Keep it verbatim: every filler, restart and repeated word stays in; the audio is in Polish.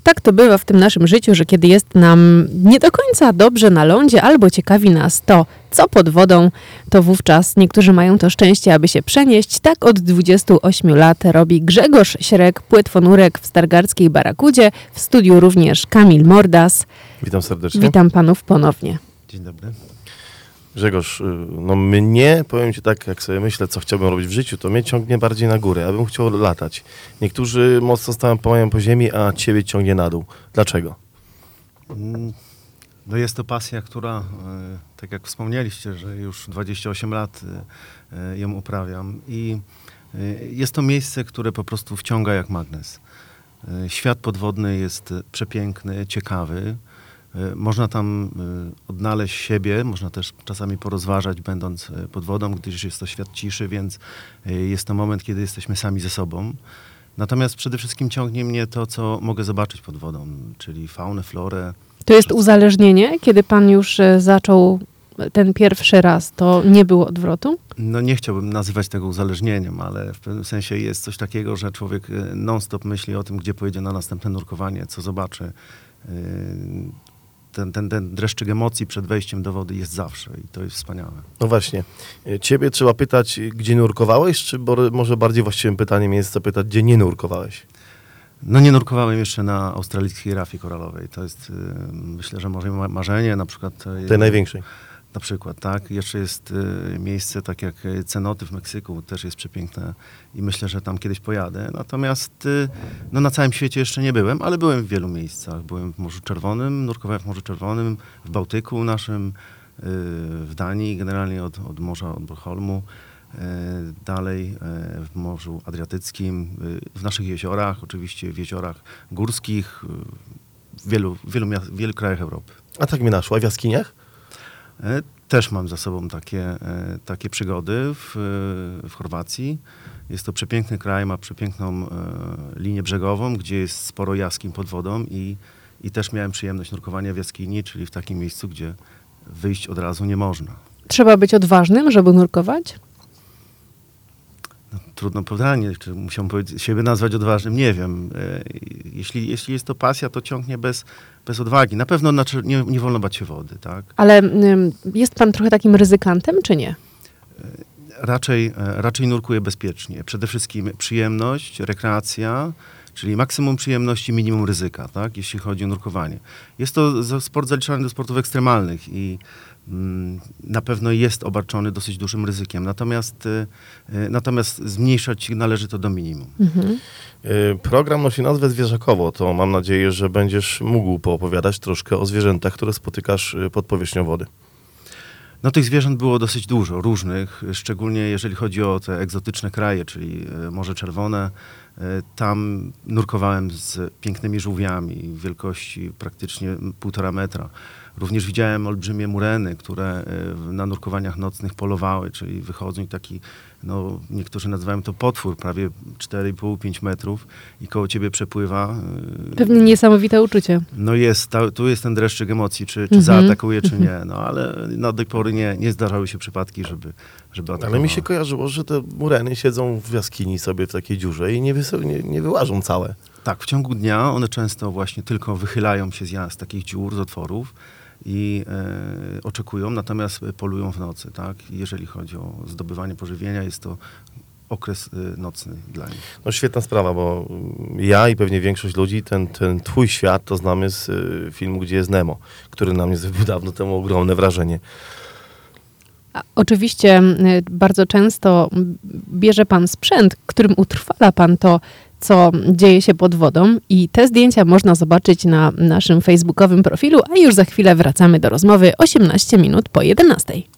Tak to bywa w tym naszym życiu, że kiedy jest nam nie do końca dobrze na lądzie albo ciekawi nas to, co pod wodą, to wówczas niektórzy mają to szczęście, aby się przenieść. Tak od dwudziestu ośmiu lat robi Grzegorz Śrek, płetwonurek w Stargardzkiej Barakudzie. W studiu również Kamil Mordas. Witam serdecznie. Witam panów ponownie. Dzień dobry. Grzegorz, no mnie, powiem ci tak, jak sobie myślę, co chciałbym robić w życiu, to mnie ciągnie bardziej na górę. Ja bym chciał latać. Niektórzy mocno stają pomają po ziemi, a ciebie ciągnie na dół. Dlaczego? No jest to pasja, która, tak jak wspomnieliście, że już dwadzieścia osiem lat ją uprawiam i jest to miejsce, które po prostu wciąga jak magnes. Świat podwodny jest przepiękny, ciekawy. Można tam odnaleźć siebie, można też czasami porozważać, będąc pod wodą, gdyż jest to świat ciszy, więc jest to moment, kiedy jesteśmy sami ze sobą. Natomiast przede wszystkim ciągnie mnie to, co mogę zobaczyć pod wodą, czyli faunę, florę. To jest uzależnienie? Kiedy pan już zaczął ten pierwszy raz, to nie było odwrotu? No nie chciałbym nazywać tego uzależnieniem, ale w pewnym sensie jest coś takiego, że człowiek non-stop myśli o tym, gdzie pojedzie na następne nurkowanie, co zobaczy. Ten, ten, ten dreszczyk emocji przed wejściem do wody jest zawsze i to jest wspaniałe. No właśnie. Ciebie trzeba pytać, gdzie nurkowałeś, czy może bardziej właściwym pytaniem jest zapytać, gdzie nie nurkowałeś? No nie nurkowałem jeszcze na australijskiej rafie koralowej. To jest, myślę, że może marzenie, na przykład... Tej największej. Na przykład, tak. Jeszcze jest y, miejsce, tak jak Cenoty w Meksyku, też jest przepiękne i myślę, że tam kiedyś pojadę. Natomiast y, no, na całym świecie jeszcze nie byłem, ale byłem w wielu miejscach. Byłem w Morzu Czerwonym, nurkowałem w Morzu Czerwonym, w Bałtyku naszym, y, w Danii, generalnie od, od morza, od Bornholmu, y, dalej y, w Morzu Adriatyckim, y, w naszych jeziorach, oczywiście w jeziorach górskich, y, w wielu, wielu, miast, w wielu krajach Europy. A tak mi naszło, a w jaskiniach? Też mam za sobą takie, takie przygody w, w Chorwacji. Jest to przepiękny kraj, ma przepiękną linię brzegową, gdzie jest sporo jaskiń pod wodą i, i też miałem przyjemność nurkowania w jaskini, czyli w takim miejscu, gdzie wyjść od razu nie można. Trzeba być odważnym, żeby nurkować? No, trudno pytanie, czy musiałbym siebie nazwać odważnym, nie wiem. Jeśli, jeśli jest to pasja, to ciągnie bez, bez odwagi. Na pewno znaczy, nie, nie wolno bać się wody, tak? Ale ym, jest pan trochę takim ryzykantem, czy nie? Raczej, raczej nurkuję bezpiecznie. Przede wszystkim przyjemność, rekreacja, czyli maksimum przyjemności, minimum ryzyka, tak? Jeśli chodzi o nurkowanie. Jest to sport zaliczany do sportów ekstremalnych i na pewno jest obarczony dosyć dużym ryzykiem, natomiast, natomiast zmniejszać należy to do minimum. Mhm. Program nosi nazwę Zwierzakowo, to mam nadzieję, że będziesz mógł poopowiadać troszkę o zwierzętach, które spotykasz pod powierzchnią wody. No tych zwierząt było dosyć dużo, różnych, szczególnie jeżeli chodzi o te egzotyczne kraje, czyli Morze Czerwone. Tam nurkowałem z pięknymi żółwiami wielkości praktycznie półtora metra. Również widziałem olbrzymie mureny, które na nurkowaniach nocnych polowały, czyli wychodzą i taki, no niektórzy nazywają to potwór, prawie cztery i pół do pięciu metrów i koło ciebie przepływa. Pewnie niesamowite uczucie. No jest, ta, tu jest ten dreszczyk emocji, czy, czy Mhm. zaatakuje, czy nie. No ale na tej pory nie, nie zdarzały się przypadki, żeby, żeby atakowały. Ale mi się kojarzyło, że te mureny siedzą w jaskini sobie w takiej dziurze i nie, wys- nie, nie wyłażą całe. Tak, w ciągu dnia one często właśnie tylko wychylają się z, z takich dziur, z otworów i e, oczekują, natomiast polują w nocy, tak? Jeżeli chodzi o zdobywanie pożywienia, jest to okres y, nocny dla nich. No świetna sprawa, bo ja i pewnie większość ludzi, ten, ten twój świat to znamy z y, filmu, gdzie jest Nemo, który na mnie zrobił dawno temu ogromne wrażenie. A oczywiście y, bardzo często bierze pan sprzęt, którym utrwala pan to, co dzieje się pod wodą i te zdjęcia można zobaczyć na naszym facebookowym profilu, a już za chwilę wracamy do rozmowy osiemnaście minut po jedenastej.